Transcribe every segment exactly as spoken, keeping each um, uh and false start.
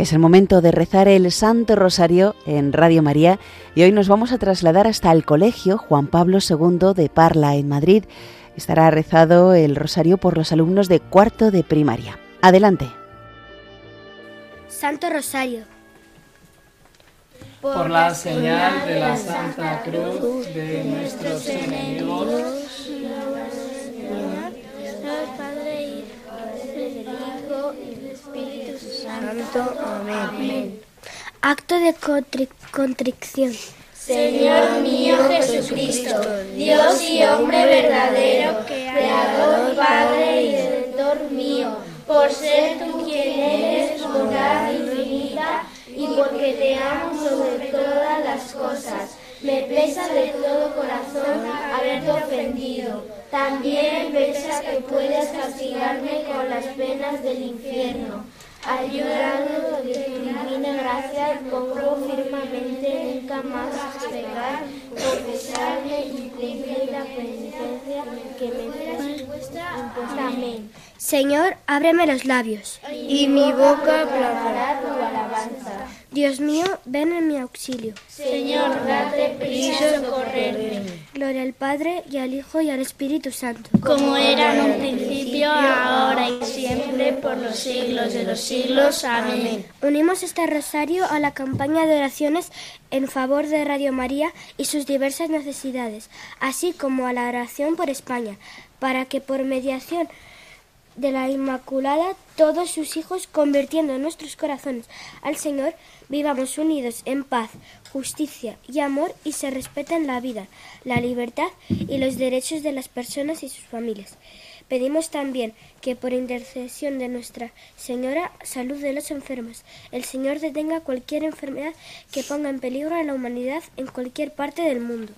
Es el momento de rezar el Santo Rosario en Radio María y hoy nos vamos a trasladar hasta el Colegio Juan Pablo segundo de Parla, en Madrid. Estará rezado el Rosario por los alumnos de cuarto de primaria. Adelante. Santo Rosario. Por la señal de la Santa Cruz de nuestros enemigos, Padre, Hijo y Espíritu Santo. Amén. Acto de contri- contrición. Señor mío Jesucristo, Dios y hombre verdadero, Creador, Padre y Redentor mío, por ser tú quien eres bondad infinita y porque te amo sobre todas las cosas, me pesa de todo corazón haberte ofendido. También pesa que puedas castigarme con las penas del infierno. Ayúdame de tu divina gracia, pongo firmemente nunca más pecar, confesarme y cumplir la penitencia que me fue impuesta. Amén. Señor, ábreme los labios, y mi boca proclamará tu alabanza. Dios mío, ven en mi auxilio. Señor, date prisa en socorrerme. Gloria al Padre, y al Hijo, y al Espíritu Santo. Como era en un principio, ahora y siempre, por los siglos de los siglos. Amén. Unimos este rosario a la campaña de oraciones en favor de Radio María y sus diversas necesidades, así como a la oración por España, para que por mediación de la Inmaculada, todos sus hijos, convirtiendo nuestros corazones al Señor, vivamos unidos en paz, justicia y amor y se respeten la vida, la libertad y los derechos de las personas y sus familias. Pedimos también que por intercesión de Nuestra Señora, salud de los enfermos, el Señor detenga cualquier enfermedad que ponga en peligro a la humanidad en cualquier parte del mundo.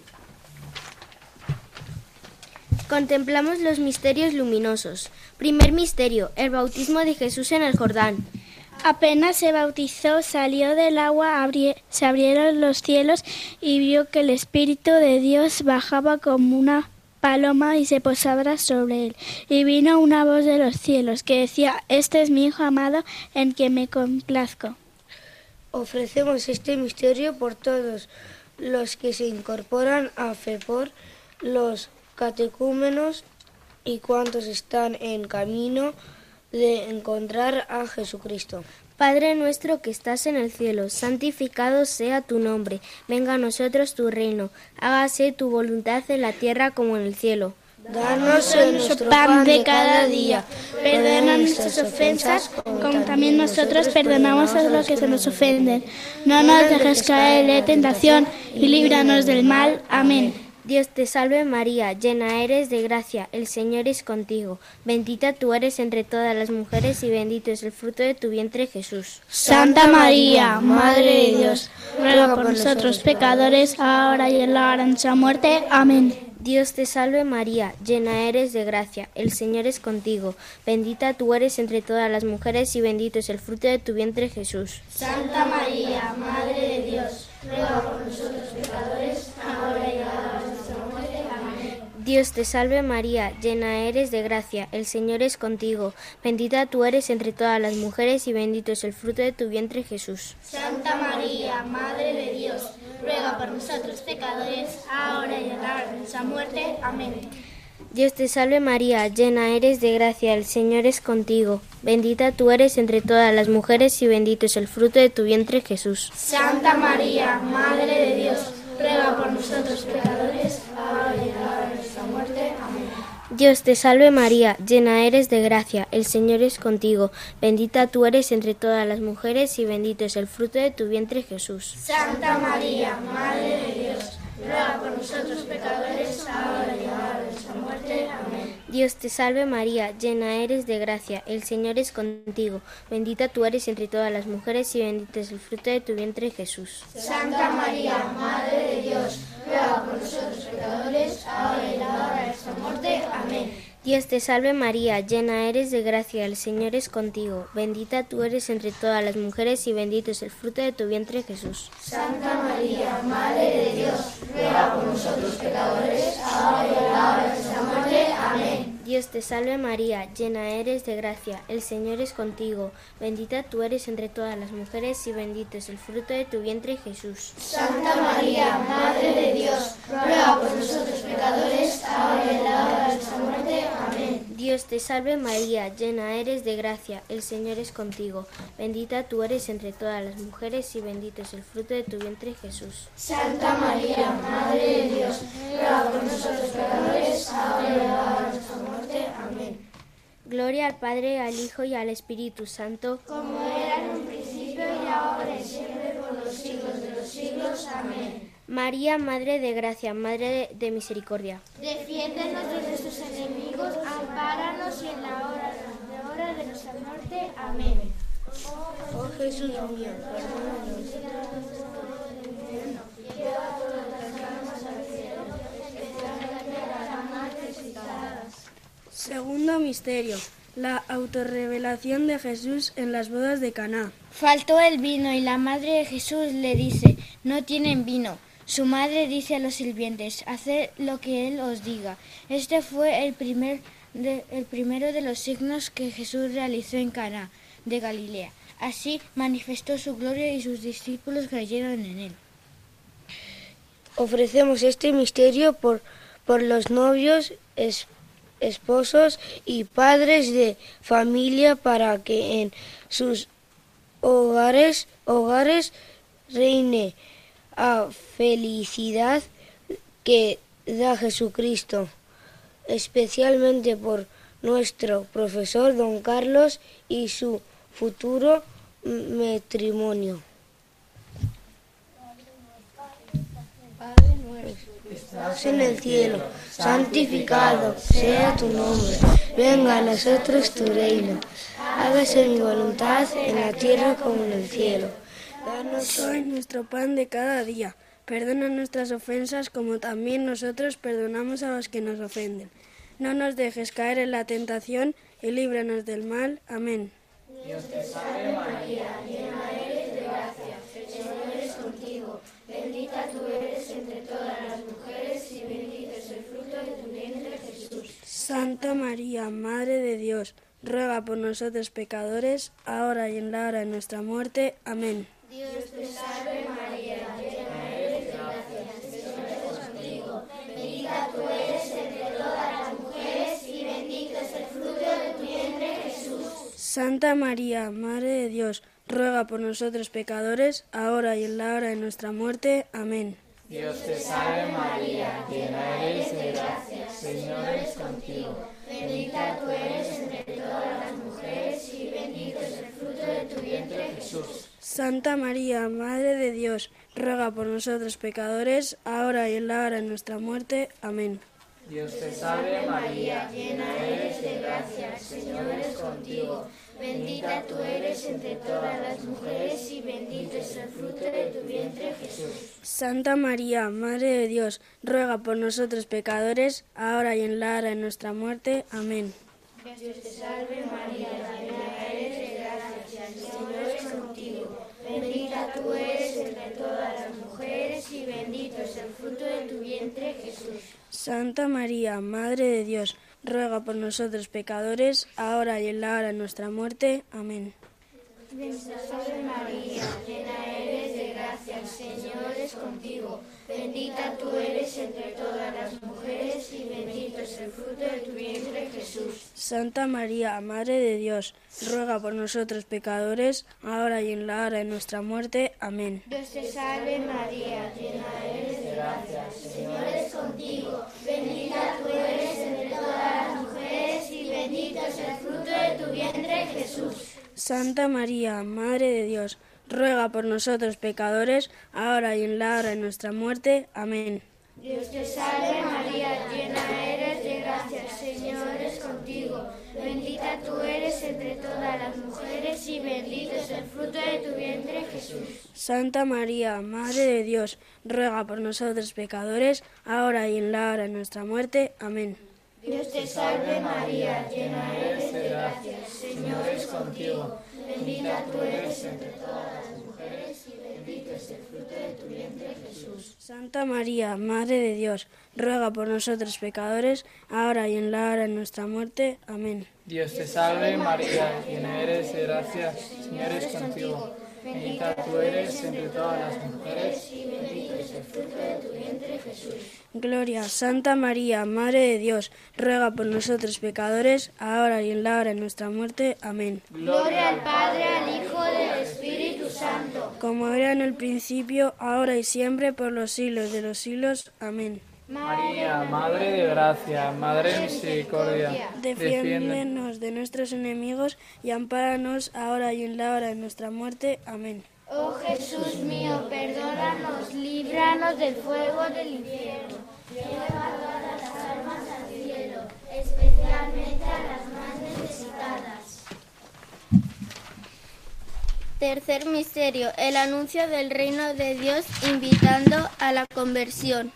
Contemplamos los misterios luminosos. Primer misterio, el bautismo de Jesús en el Jordán. Apenas se bautizó, salió del agua, abri- se abrieron los cielos y vio que el Espíritu de Dios bajaba como una paloma y se posaba sobre él. Y vino una voz de los cielos que decía: Este es mi Hijo amado, en quien me complazco. Ofrecemos este misterio por todos los que se incorporan a fe, por los catecúmenos y cuantos están en camino de encontrar a Jesucristo. Padre nuestro que estás en el cielo, santificado sea tu nombre. Venga a nosotros tu reino. Hágase tu voluntad en la tierra como en el cielo. Danos nuestro pan de cada día. Perdona nuestras ofensas, como también nosotros perdonamos a los que se nos ofenden. No nos dejes caer en la tentación y líbranos del mal. Amén. Dios te salve María, llena eres de gracia, el Señor es contigo. Bendita tú eres entre todas las mujeres y bendito es el fruto de tu vientre, Jesús. Santa María, Madre de Dios, ruega por nosotros pecadores, ahora y en la hora de nuestra muerte. Amén. Dios te salve María, llena eres de gracia, el Señor es contigo. Bendita tú eres entre todas las mujeres y bendito es el fruto de tu vientre, Jesús. Santa María, Madre de Dios, ruega por nosotros pecadores, ahora y en la hora de nuestra muerte. Amén. Dios te salve María, llena eres de gracia, el Señor es contigo. Bendita tú eres entre todas las mujeres y bendito es el fruto de tu vientre, Jesús. Santa María, Madre de Dios, ruega por nosotros pecadores, ahora y en la hora de nuestra muerte. Amén. Dios te salve María, llena eres de gracia, el Señor es contigo. Bendita tú eres entre todas las mujeres y bendito es el fruto de tu vientre, Jesús. Santa María, Madre de Dios, ruega por nosotros pecadores, ahora y en la hora de nuestra muerte. Amén. Dios te salve María, llena eres de gracia, el Señor es contigo. Bendita tú eres entre todas las mujeres y bendito es el fruto de tu vientre, Jesús. Santa María, Madre de Dios, ruega por nosotros pecadores, ahora y en la hora de nuestra muerte. Amén. Dios te salve María, llena eres de gracia, el Señor es contigo. Bendita tú eres entre todas las mujeres y bendito es el fruto de tu vientre, Jesús. Santa María, Madre de Dios, ruega por nosotros pecadores, ahora y en la hora de nuestra muerte. Amén. Dios te salve María, llena eres de gracia, el Señor es contigo. Bendita tú eres entre todas las mujeres y bendito es el fruto de tu vientre, Jesús. Santa María, Madre de Dios, ruega por nosotros pecadores, ahora y en la hora de nuestra muerte. Amén. Dios te salve María, llena eres de gracia, el Señor es contigo, bendita tú eres entre todas las mujeres y bendito es el fruto de tu vientre Jesús. Santa María, Madre de Dios, ruega por nosotros pecadores, ahora y en la hora de nuestra muerte. Amén. Dios te salve María, llena eres de gracia, el Señor es contigo, bendita tú eres entre todas las mujeres y bendito es el fruto de tu vientre Jesús. Santa María, Madre de Dios, ruega por nosotros pecadores, ahora y en la hora de nuestra muerte. Amén. Gloria al Padre, al Hijo y al Espíritu Santo, como era en un principio y ahora y siempre por los siglos de los siglos. Amén. María, Madre de Gracia, Madre de, de Misericordia, defiéndenos de nuestros enemigos, ampáranos y en la hora, la hora de nuestra muerte. Amén. Oh Jesús mío, perdónanos. Segundo misterio, la autorrevelación de Jesús en las bodas de Caná. Faltó el vino y la madre de Jesús le dice, no tienen vino. Su madre dice a los sirvientes, haced lo que él os diga. Este fue el, primer de, el primero de los signos que Jesús realizó en Caná de Galilea. Así manifestó su gloria y sus discípulos creyeron en él. Ofrecemos este misterio por, por los novios, es, esposos y padres de familia para que en sus hogares, hogares reine a felicidad que da Jesucristo, especialmente por nuestro profesor don Carlos y su futuro matrimonio. Padre nuestro, que estás en el cielo, santificado sea tu nombre, venga a nosotros tu reino, hágase mi voluntad en la tierra como en el cielo. Danos hoy nuestro pan de cada día. Perdona nuestras ofensas como también nosotros perdonamos a los que nos ofenden. No nos dejes caer en la tentación y líbranos del mal. Amén. Dios te salve María, llena eres de gracia, el Señor es contigo. Bendita tú eres entre todas las mujeres y bendito es el fruto de tu vientre Jesús. Santa María, Madre de Dios, ruega por nosotros pecadores, ahora y en la hora de nuestra muerte. Amén. Dios te salve María, llena eres de gracia, el Señor es contigo. Bendita tú eres entre todas las mujeres y bendito es el fruto de tu vientre Jesús. Santa María, Madre de Dios, ruega por nosotros pecadores, ahora y en la hora de nuestra muerte. Amén. Dios te salve María, llena eres de gracia, el Señor es contigo. Bendita tú eres entre todas las mujeres y bendito es el fruto de tu vientre Jesús. Santa María, Madre de Dios, ruega por nosotros pecadores, ahora y en la hora de nuestra muerte. Amén. Dios te salve María, llena eres de gracia, el Señor es contigo. Bendita tú eres entre todas las mujeres y bendito es el fruto de tu vientre Jesús. Santa María, Madre de Dios, ruega por nosotros pecadores, ahora y en la hora de nuestra muerte. Amén. Dios te salve María, llena eres de gracia, el Señor es contigo. Bendita tú eres entre todas las mujeres y bendito es el fruto de tu vientre Jesús. Santa María, Madre de Dios, ruega por nosotros pecadores, ahora y en la hora de nuestra muerte. Amén. Dios te salve María, llena eres de gracia, el Señor es contigo. Bendita tú eres entre todas las mujeres y bendito es el fruto de tu vientre Jesús. Santa María, Madre de Dios, ruega por nosotros pecadores, ahora y en la hora de nuestra muerte. Amén. Dios te salve María, llena eres de gracia, el Señor es contigo. Bendita tú eres entre todas las mujeres y bendito es el fruto de tu vientre Jesús. Santa María, Madre de Dios, ruega por nosotros pecadores, ahora y en la hora de nuestra muerte. Amén. Dios te salve María, llena eres de gracia, el Señor es contigo. Bendita tú eres entre todas las mujeres y bendito es el fruto de tu vientre Jesús. Santa María, Madre de Dios, ruega por nosotros pecadores, ahora y en la hora de nuestra muerte. Amén. Dios te salve María, llena eres de gracia, el Señor es contigo. Bendita tú eres entre todas las mujeres y bendito es el fruto de tu vientre Jesús. Jesús. Santa María, Madre de Dios, ruega por nosotros pecadores, ahora y en la hora de nuestra muerte. Amén. Dios te salve María, llena eres de gracia, el Señor es contigo. Bendita tú eres entre todas las mujeres y bendito es el fruto de tu vientre, Jesús. Gloria, Santa María, Madre de Dios, ruega por nosotros pecadores, ahora y en la hora de nuestra muerte. Amén. Gloria al Padre, al Hijo y al Espíritu Santo. Como era en el principio, ahora y siempre, por los siglos de los siglos. Amén. María, Madre de gracia, Madre de misericordia, Defiéndenos de nuestros enemigos y ampáranos ahora y en la hora de nuestra muerte. Amén. Oh Jesús mío, perdónanos, líbranos del fuego del infierno. Lleva todas las almas al cielo, especialmente a las más necesitadas. Tercer misterio, el anuncio del reino de Dios invitando a la conversión.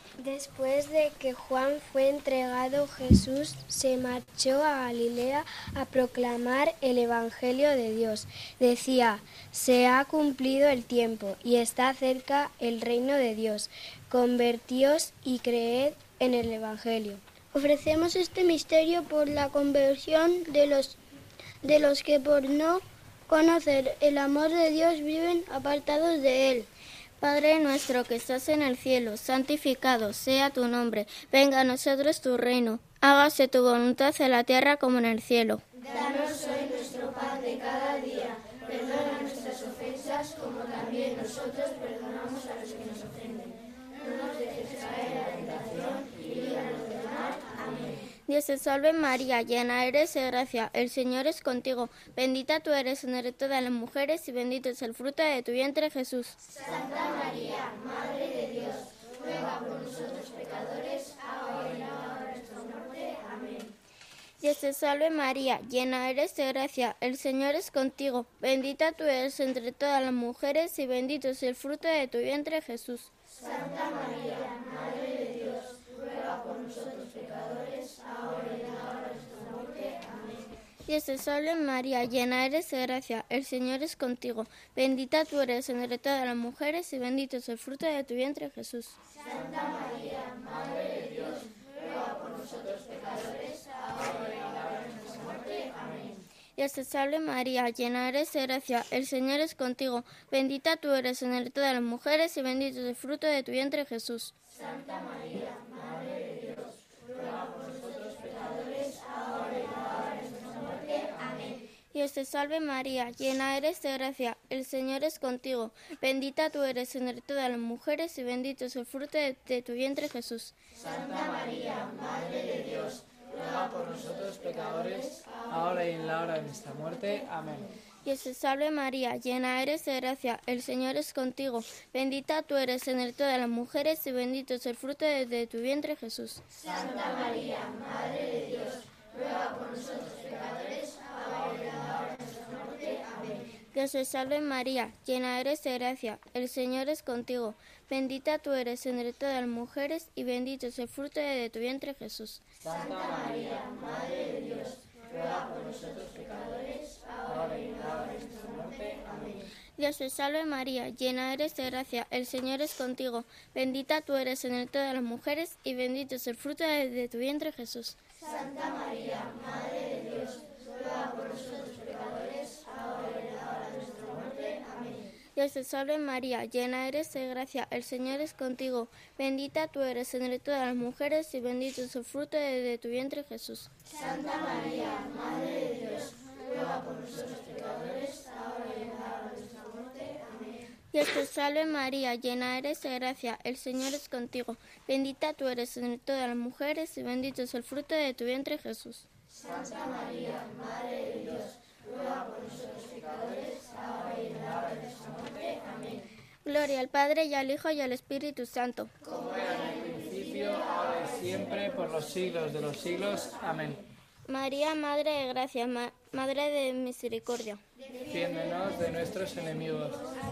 Después de que Juan fue entregado, Jesús se marchó a Galilea a proclamar el Evangelio de Dios. Decía: se ha cumplido el tiempo y está cerca el reino de Dios. Convertíos y creed en el Evangelio. Ofrecemos este misterio por la conversión de los, de los que por no conocer el amor de Dios viven apartados de Él. Padre nuestro que estás en el cielo, santificado sea tu nombre. Venga a nosotros tu reino. Hágase tu voluntad en la tierra como en el cielo. Danos hoy nuestro pan de cada día. Perdona nuestras ofensas como también nosotros perdonamos a los que nos ofenden. No nos dejes caer en la tentación y líbranos del mal. Amén. Dios te salve María, llena eres de gracia, el Señor es contigo. Bendita tú eres entre todas las mujeres y bendito es el fruto de tu vientre, Jesús. Santa María, Madre de Dios, ruega por nosotros pecadores, ahora y en la hora de nuestra muerte. Amén. Dios te salve María, llena eres de gracia, el Señor es contigo. Bendita tú eres entre todas las mujeres y bendito es el fruto de tu vientre, Jesús. Santa María, Madre de Dios, ruega por nosotros pecadores, ahora y en la hora de nuestra muerte. Amén. Dios te salve María, llena eres de gracia, el Señor es contigo. Bendita tú eres entre todas las mujeres y bendito es el fruto de tu vientre, Jesús. Santa María, Madre de Dios, ruega por nosotros pecadores, ahora y en la hora de nuestra muerte. Amén. Dios te salve María, llena eres de gracia, el Señor es contigo. Bendita tú eres entre todas las mujeres y bendito es el fruto de tu vientre, Jesús. Santa María, Madre de Dios, ruega por nosotros pecadores, ahora y en la hora de nuestra muerte. Amén. Dios te salve María, llena eres de gracia, el Señor es contigo. Bendita tú eres entre todas las mujeres y bendito es el fruto de, de tu vientre, Jesús. Santa María, Madre de Dios, ruega por nosotros pecadores, ahora y en la hora de nuestra muerte. Amén. Dios te salve María, llena eres de gracia, el Señor es contigo. Bendita tú eres entre todas las mujeres y bendito es el fruto de, de tu vientre, Jesús. Santa María, Madre de Dios, ruega por nosotros pecadores, ahora y en la hora de nuestra muerte. Amén. Dios te salve María, llena eres de gracia, el Señor es contigo. Bendita tú eres entre todas las mujeres y bendito es el fruto de, de tu vientre, Jesús. Santa María, Madre de Dios, ruega por nosotros pecadores, ahora y en la hora de nuestra muerte. Amén. Dios te salve María, llena eres de gracia, el Señor es contigo. Bendita tú eres entre todas las mujeres y bendito es el fruto de, de tu vientre, Jesús. Santa María, Madre de Dios, ruega por nosotros pecadores, ahora y en la hora de nuestra muerte. Amén. Dios te salve María, llena eres de gracia, el Señor es contigo. Bendita tú eres entre todas las mujeres y bendito es el fruto de, de tu vientre, Jesús. Santa María, Madre de Dios, ruega por nosotros pecadores, ahora y en la hora de nuestra muerte. Amén. Dios te salve María, llena eres de gracia, el Señor es contigo. Bendita tú eres entre todas las mujeres y bendito es el fruto de tu vientre, Jesús. Santa María, Madre de Dios, ruega por nosotros pecadores, ahora y en la hora de nuestra muerte. Amén. Gloria al Padre y al Hijo y al Espíritu Santo. Como era en el principio, ahora y siempre, por los siglos de los siglos. Amén. María, Madre de gracia, ma- Madre de misericordia. Defiéndenos de nuestros enemigos.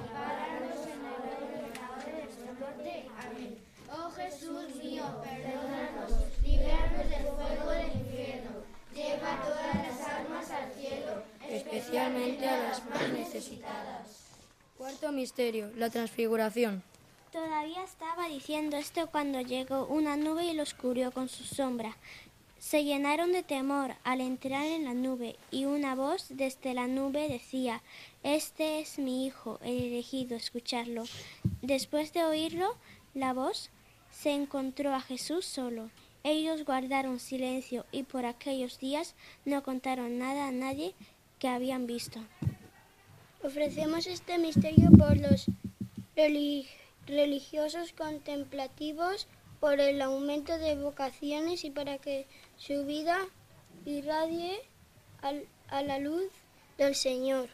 Oh Jesús mío, perdónanos, líbranos del fuego del infierno, lleva todas las almas al cielo, especialmente a las más necesitadas. Cuarto misterio, la transfiguración. Todavía estaba diciendo esto cuando llegó una nube y los cubrió con su sombra. Se llenaron de temor al entrar en la nube, y una voz desde la nube decía: «Este es mi hijo, el elegido, escuchadlo». Después de oírlo, la voz, se encontró a Jesús solo. Ellos guardaron silencio y por aquellos días no contaron nada a nadie que habían visto. Ofrecemos este misterio por los relig- religiosos contemplativos, por el aumento de vocaciones y para que su vida irradie al, a la luz del Señor.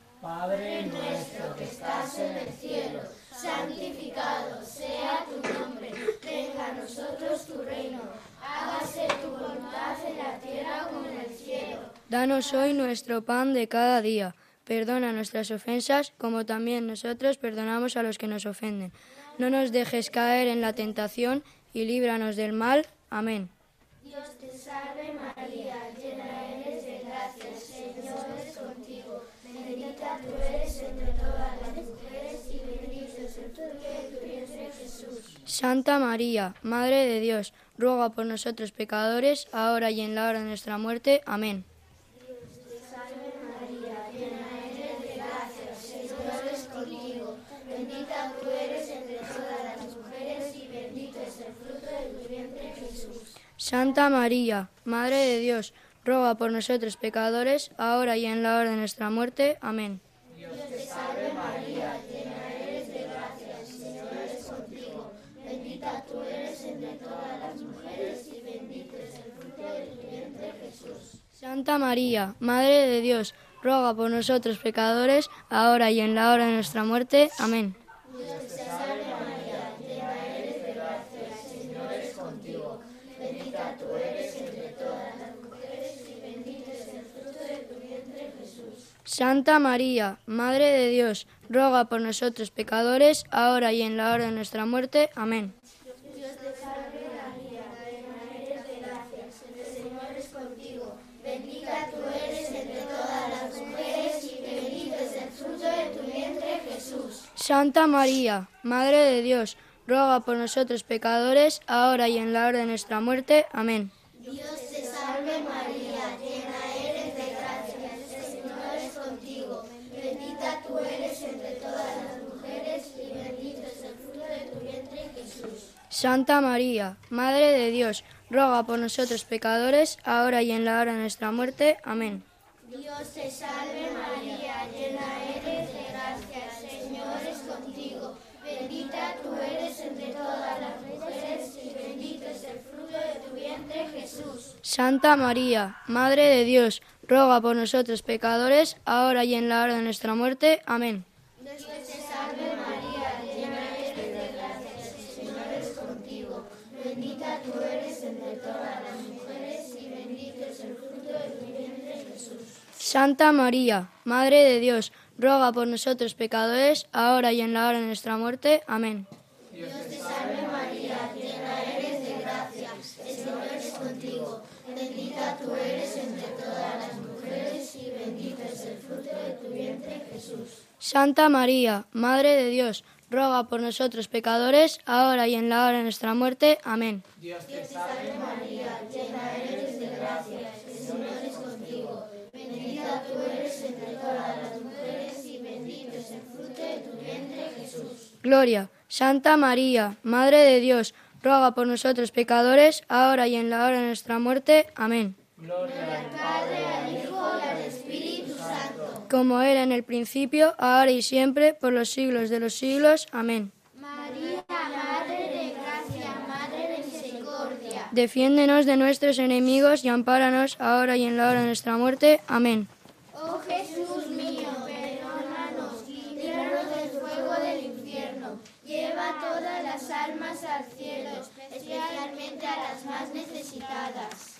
Padre nuestro que estás en el cielo, santificado sea tu nombre. Venga a nosotros tu reino. Hágase tu voluntad en la tierra como en el cielo. Danos hoy nuestro pan de cada día. Perdona nuestras ofensas, como también nosotros perdonamos a los que nos ofenden. No nos dejes caer en la tentación y líbranos del mal. Amén. Dios te salve María, llena eres de gracia, el Señor es contigo. Bendita tú eres entre todas las mujeres y bendito es el fruto de tu vientre, Jesús. Santa María, Madre de Dios, ruega por nosotros pecadores, ahora y en la hora de nuestra muerte. Amén. Dios te salve María, llena eres de gracia, el Señor es contigo. Bendita tú eres entre todas las mujeres y bendito es el fruto de tu vientre, Jesús. Santa María, Madre de Dios, ruega por nosotros pecadores, ahora y en la hora de nuestra muerte. Amén. Dios te salve María, llena eres de gracia, el Señor es contigo. Bendita tú eres entre todas las mujeres y bendito es el fruto de tu vientre, Jesús. Santa María, Madre de Dios, ruega por nosotros pecadores, ahora y en la hora de nuestra muerte. Amén. Dios te salve María, llena eres de gracia, el Señor es contigo. Bendita tú eres entre todas las mujeres y bendito es el fruto de tu vientre, Jesús. Santa María, Madre de Dios, ruega por nosotros pecadores, ahora y en la hora de nuestra muerte. Amén. Dios te salve María, llena eres de gracia, el Señor es contigo. Bendita tú eres entre todas las mujeres y bendito es el fruto de tu vientre, Jesús. Santa María, Madre de Dios, ruega por nosotros pecadores, ahora y en la hora de nuestra muerte. Amén. Dios te salve María, llena eres de gracia, el Señor es contigo. Bendita tú eres entre todas las mujeres y bendito es el fruto de tu vientre, Jesús. Santa María, Madre de Dios, ruega por nosotros pecadores, ahora y en la hora de nuestra muerte. Amén. Dios te salve María, llena eres de gracia, el Señor es contigo. Bendita tú eres entre todas las mujeres y bendito es el fruto de tu vientre, Jesús. Santa María, Madre de Dios, ruega por nosotros pecadores, ahora y en la hora de nuestra muerte. Amén. Dios te salve María, llena eres de gracia, el Señor es contigo. Bendita tú eres entre todas las mujeres y bendito es el fruto de tu vientre, Jesús. Santa María, Madre de Dios, ruega por nosotros pecadores, ahora y en la hora de nuestra muerte. Amén. Dios te salve María, llena eres de gracia, el Señor es contigo. Bendita tú eres entre todas las mujeres y bendito es el fruto de tu vientre, Jesús. Santa María, Madre de Dios, ruega por nosotros pecadores, ahora y en la hora de nuestra muerte. Amén. Dios te salve María, llena eres de gracia, el Señor es contigo. Bendita tú eres entre todas las mujeres y bendito es el fruto de tu vientre, Jesús. Gloria. Santa María, Madre de Dios, ruega por nosotros pecadores, ahora y en la hora de nuestra muerte. Amén. Gloria al Padre, al Hijo y al Espíritu Santo. Como era en el principio, ahora y siempre, por los siglos de los siglos. Amén. María, Madre de gracia, Madre de misericordia. Defiéndenos de nuestros enemigos y ampáranos ahora y en la hora de nuestra muerte. Amén. Oh Jesús mío, perdónanos, líbranos del fuego del infierno. Lleva todas las almas al cielo, especialmente a las más necesitadas.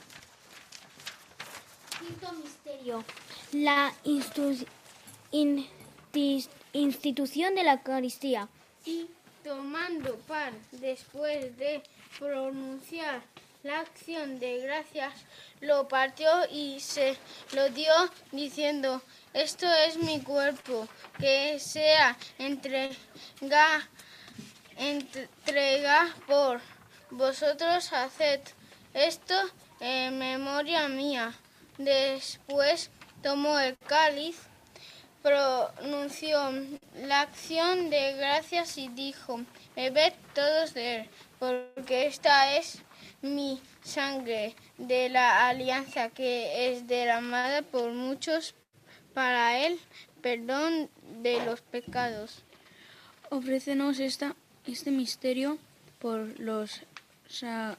Quinto misterio. La instru- in- tis- institución de la Eucaristía. Y tomando pan después de pronunciar la acción de gracias, lo partió y se lo dio diciendo: esto es mi cuerpo, que sea entregado entrega por vosotros. Haced esto en memoria mía. Después tomó el cáliz, pronunció la acción de gracias y dijo: bebed todos de él, porque esta es mi sangre de la alianza, que es derramada por muchos para el perdón de los pecados. Ofrécenos esta, este misterio por los, sa,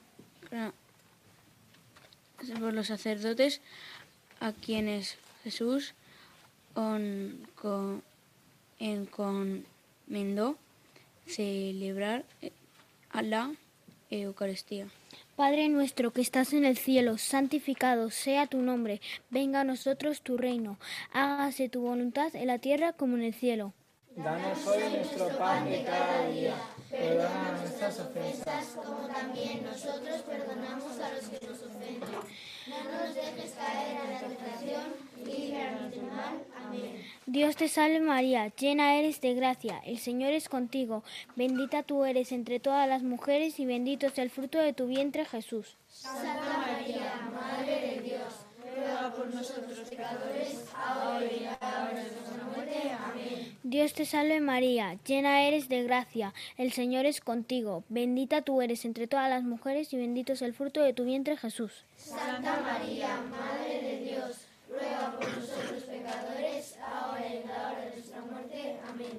por los sacerdotes a quienes Jesús on, con, encomendó celebrar a la Eucaristía. Padre nuestro que estás en el cielo, santificado sea tu nombre. Venga a nosotros tu reino. Hágase tu voluntad en la tierra como en el cielo. Danos hoy nuestro pan de cada día. Perdona nuestras ofensas, como también nosotros perdonamos a los que nos ofenden. No nos dejes caer en la tentación y líbranos del mal. Amén. Dios te salve María, llena eres de gracia, el Señor es contigo. Bendita tú eres entre todas las mujeres y bendito es el fruto de tu vientre, Jesús. Santa María, Madre de Dios, ruega por nosotros pecadores, ahora y en la hora de nuestra muerte. Amén. Dios te salve María, llena eres de gracia, el Señor es contigo. Bendita tú eres entre todas las mujeres y bendito es el fruto de tu vientre, Jesús. Santa María, Madre de Dios, ruega por nosotros pecadores, ahora y en la hora de nuestra muerte. Amén.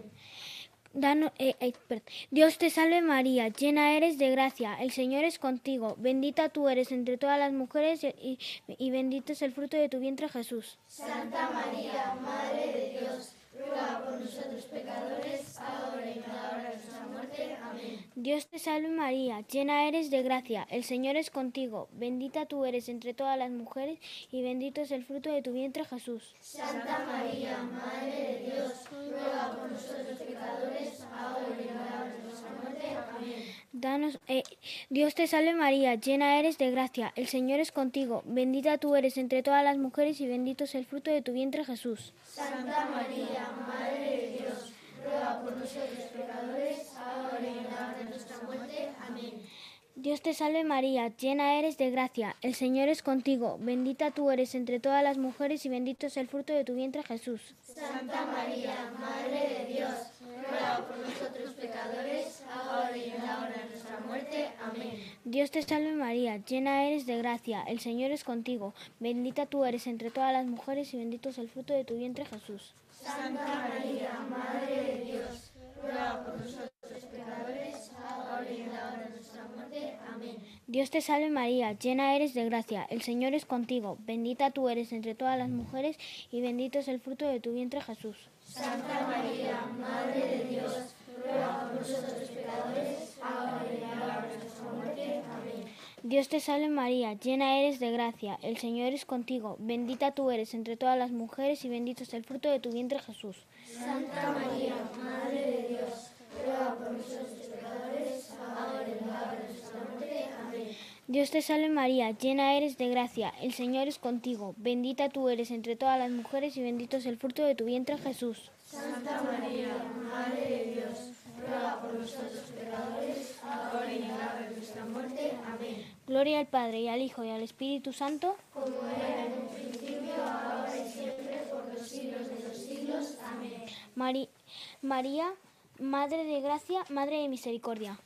Dano, eh, eh, Dios te salve María, llena eres de gracia, el Señor es contigo. Bendita tú eres entre todas las mujeres y, y, y bendito es el fruto de tu vientre, Jesús. Santa María, Madre de Dios, ruega por nosotros pecadores, ahora y en la hora de nuestra muerte. Amén. Dios te salve María, llena eres de gracia, el Señor es contigo. Bendita tú eres entre todas las mujeres y bendito es el fruto de tu vientre, Jesús. Santa María, Madre de Dios, ruega por nosotros pecadores, ahora y en la hora de nuestra muerte. Amén. Danos, eh, Dios te salve María, llena eres de gracia, el Señor es contigo. Bendita tú eres entre todas las mujeres y bendito es el fruto de tu vientre, Jesús. Santa María, Madre de Dios, ruega por nosotros pecadores, ahora y en la hora de nuestra muerte. Amén. Dios te salve María, llena eres de gracia, el Señor es contigo. Bendita tú eres entre todas las mujeres y bendito es el fruto de tu vientre, Jesús. Santa María, Madre de Dios, ruega por nosotros pecadores, ahora y en la hora de nuestra muerte. Amén. Dios te salve María, llena eres de gracia, el Señor es contigo. Bendita tú eres entre todas las mujeres y bendito es el fruto de tu vientre, Jesús. Santa María, Madre de Dios, ruega por nosotros pecadores, ahora y en la hora de nuestra muerte. Amén. Dios te salve María, llena eres de gracia, el Señor es contigo. Bendita tú eres entre todas las mujeres y bendito es el fruto de tu vientre, Jesús. Santa María, Madre de Dios, ruega por nosotros pecadores, ahora y en la hora de nuestra muerte. Amén. Dios te salve María, llena eres de gracia, el Señor es contigo. Bendita tú eres entre todas las mujeres y bendito es el fruto de tu vientre, Jesús. Santa María, Madre de Dios, ruega por nosotros pecadores, ahora y en la hora de nuestra muerte. Amén. Dios te salve María, llena eres de gracia, el Señor es contigo. Bendita tú eres entre todas las mujeres y bendito es el fruto de tu vientre, Jesús. Santa María, Madre de Dios, ruega por nosotros pecadores, ahora y en la hora de nuestra muerte. Amén. Gloria al Padre, y al Hijo, y al Espíritu Santo, como era en un principio, ahora y siempre, por los siglos de los siglos. Amén. Mari- María, Madre de Gracia, Madre de Misericordia.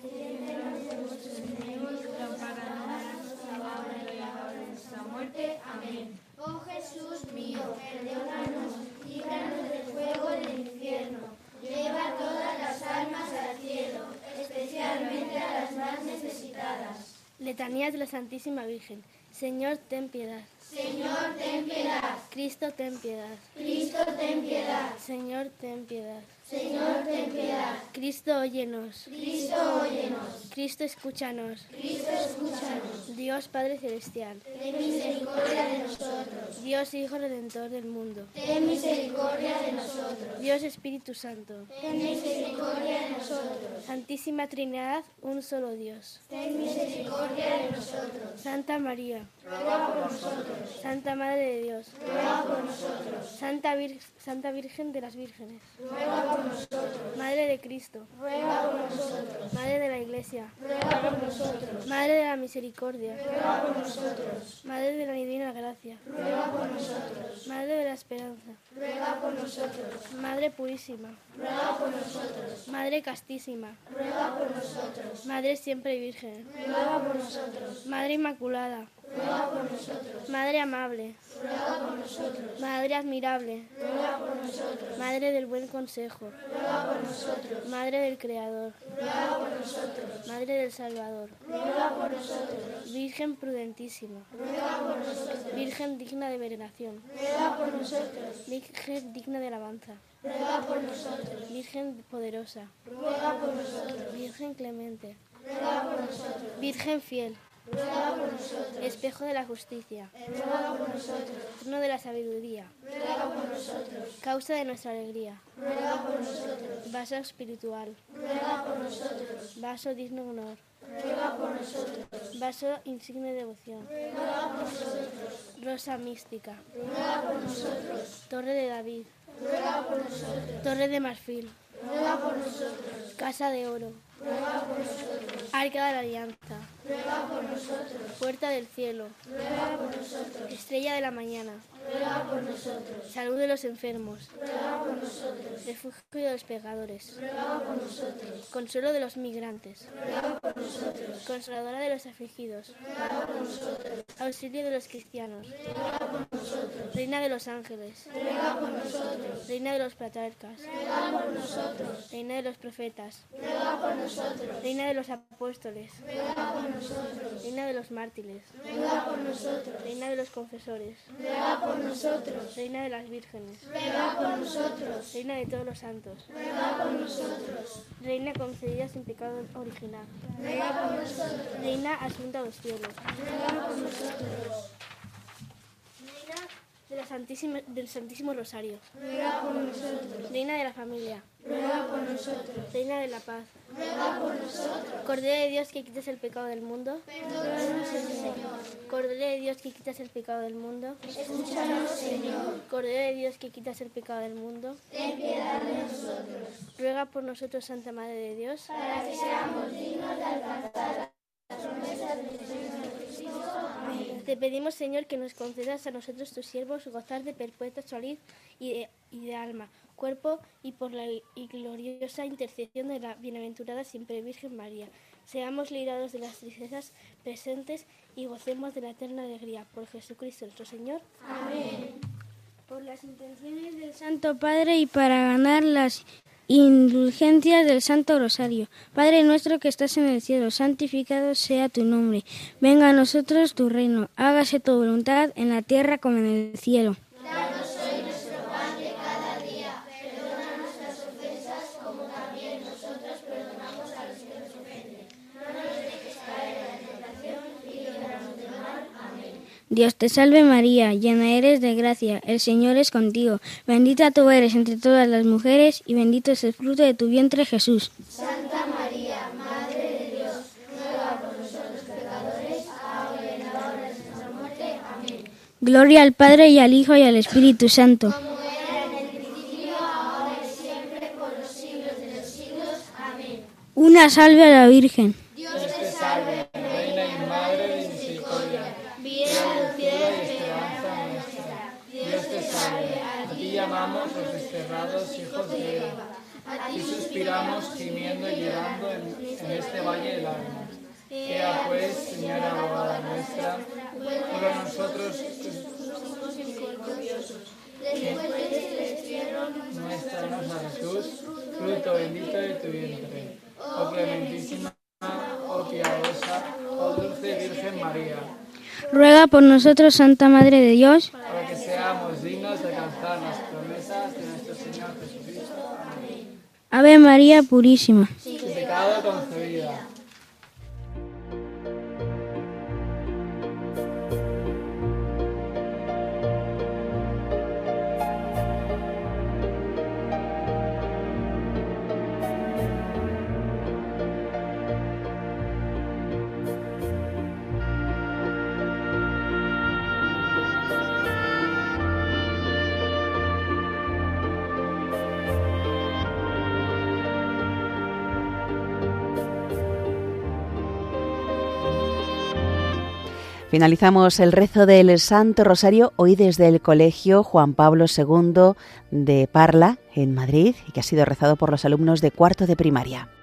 Amén. Oh Jesús mío, perdónanos, líbranos del fuego del infierno, lleva todas las almas al cielo, especialmente a las más necesitadas. Letanías de la Santísima Virgen. Señor, ten piedad. Señor, ten piedad. Cristo, ten piedad. Cristo, ten piedad. Señor, ten piedad. Señor, ten piedad. Cristo, óyenos. Cristo, óyenos. Cristo, escúchanos. Cristo, escúchanos. Dios Padre Celestial, ten misericordia de nosotros. Dios Hijo Redentor del mundo, ten misericordia de nosotros. Dios Espíritu Santo, ten misericordia de nosotros. Santísima Trinidad, un solo Dios. Ten misericordia de nosotros. Santa María, ruega por nosotros. Santa Madre de Dios, ruega por nosotros. Santa, Vir- Santa Virgen de las Vírgenes, ruega por nosotros. Madre de Cristo, ruega por nosotros. Madre de la Iglesia, ruega por nosotros. Madre de la Misericordia, ruega por nosotros. Madre de la Divina Gracia, ruega por nosotros. Madre de la Esperanza, ruega por nosotros. Madre Purísima, ruega por nosotros. Madre Castísima, ruega por nosotros. Madre Siempre Virgen, ruega por nosotros. Madre Inmaculada, ruega por nosotros. Madre Amable, ruega por nosotros. Madre Admirable, ruega por nosotros. Madre del Buen Consejo, ruega por nosotros. Madre del Creador, ruega por nosotros. Madre del Salvador, ruega por nosotros. Virgen prudentísima, ruega por nosotros. Virgen digna de veneración, ruega por nosotros. Virgen digna de alabanza, ruega por nosotros. Virgen poderosa, ruega por nosotros. Virgen clemente, ruega por nosotros. Virgen fiel, ruega por nosotros. espejo de la justicia, ruega por nosotros. trono de la sabiduría, ruega por nosotros. causa de nuestra alegría, ruega por nosotros. vaso espiritual, ruega por nosotros. vaso digno de honor, ruega por nosotros. vaso insigne de devoción, ruega por nosotros. rosa mística, ruega por nosotros. torre de David, ruega por nosotros. torre de marfil, ruega por nosotros. casa de oro, ruega por nosotros. arca de la alianza, ruega por nosotros. puerta del cielo, ruega por nosotros. estrella de la mañana, ruega por nosotros. salud de los enfermos, ruega por nosotros. refugio de los pecadores, ruega por nosotros. consuelo de los migrantes, ruega por nosotros. consoladora de los afligidos, ruega por nosotros. auxilio de los cristianos, ruega por nosotros. reina de los ángeles, ruega por nosotros. reina de los patriarcas, ruega por nosotros. reina de los profetas, ruega por nosotros. reina de los apóstoles, ruega por nosotros. reina de los mártires, ruega por nosotros. reina de los confesores, ruega por nosotros. reina de las vírgenes, ruega por nosotros. reina de todos los santos, ruega por nosotros. reina concedida sin pecado original, ruega por nosotros. reina asunta a los cielos, ruega por nosotros. reina de la Santísima, del Santísimo Rosario, ruega por nosotros. reina de la familia, ruega por nosotros. reina de la paz, ruega por nosotros. Cordero de Dios que quitas el pecado del mundo, Perdónanos, Señor. Cordero de Dios que quitas el pecado del mundo, Escúchanos, Señor. Cordero de Dios que quitas el pecado del mundo, Ten piedad de nosotros, ruega por nosotros, Santa Madre de Dios, para que seamos dignos de alcanzar las promesas del Señor Jesucristo. Amén. te pedimos, Señor, que nos concedas a nosotros, tus siervos, gozar de perpetua salud y de, y de alma, cuerpo, y por la y gloriosa intercesión de la bienaventurada siempre Virgen María. Seamos librados de las tristezas presentes y gocemos de la eterna alegría. Por Jesucristo nuestro Señor. Amén. Por las intenciones del Santo Padre y para ganar las indulgencias del Santo Rosario. Padre nuestro que estás en el cielo, santificado sea tu nombre. Venga a nosotros tu reino. Hágase tu voluntad en la tierra como en el cielo. Danos hoy nuestro pan de cada día. Perdona nuestras ofensas como también nosotros perdonamos a los que nos ofenden. No nos dejes caer en la tentación y líbranos del mal. Amén. Dios te salve María, llena eres de gracia, el Señor es contigo. Bendita tú eres entre todas las mujeres y bendito es el fruto de tu vientre Jesús. Santa María, Madre de Dios, ruega por nosotros pecadores, ahora y en la hora de nuestra muerte. Amén. Gloria al Padre y al Hijo y al Espíritu Santo. Como era en el principio, ahora y siempre, por los siglos de los siglos. Amén. Una salve a la Virgen. Dios te salve, Reina y Madre de misericordia, vida, dulzura y esperanza nuestra. Dios te salve. A ti llamamos los desterrados hijos de Eva. A ti suspiramos gimiendo y llorando en, en este valle de lágrimas. Ea pues, Señora abogada nuestra, por nosotros Después de este destierro, muéstranos a Jesús, fruto bendito de tu vientre. Oh clementísima, oh piadosa, oh dulce Virgen María, Ruega por nosotros, Santa Madre de Dios. para que seamos dignos de alcanzar las promesas de nuestro Señor Jesucristo. Amén. Ave María Purísima. Sin pecado concebida. Finalizamos el rezo del Santo Rosario hoy desde el Colegio Juan Pablo segundo de Parla, en Madrid, y que ha sido rezado por los alumnos de cuarto de primaria.